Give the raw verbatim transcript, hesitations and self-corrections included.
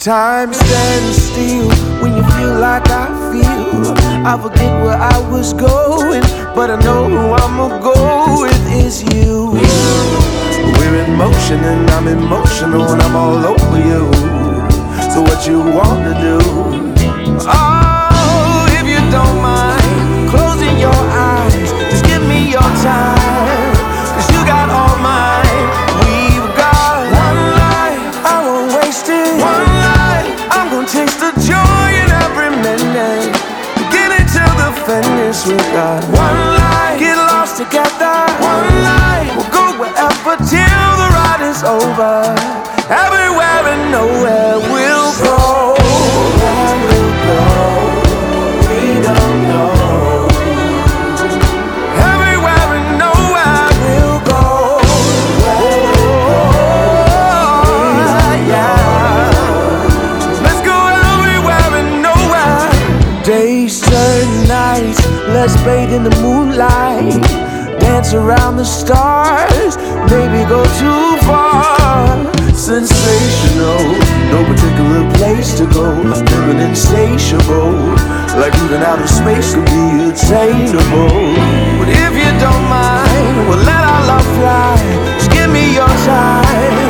Time stands still when you feel like I feel. I forget where I was going, but I know who I'ma go with is you. We're in motion and I'm emotional and I'm all over you. So what you wanna do? Oh, if you don't mind closing your eyes, just give me your time, 'cause you got all mine. We've got one life, I won't waste it. One life, I'm gonna taste the joy in every minute. Beginning till the finish, we got one life. Get lost together. One life, we'll go wherever till the ride is over. Everywhere and nowhere we'll go. Where we'll go, we don't know. Everywhere and nowhere we'll go. Where we'll go, yeah. Let's go everywhere and nowhere. Days turn nights, let's bathe in the moonlight. Dance around the stars, maybe go too far. Sensational, no particular place to go. Living insatiable, like even outer space could be attainable. But if you don't mind, we'll let our love fly. Just give me your time.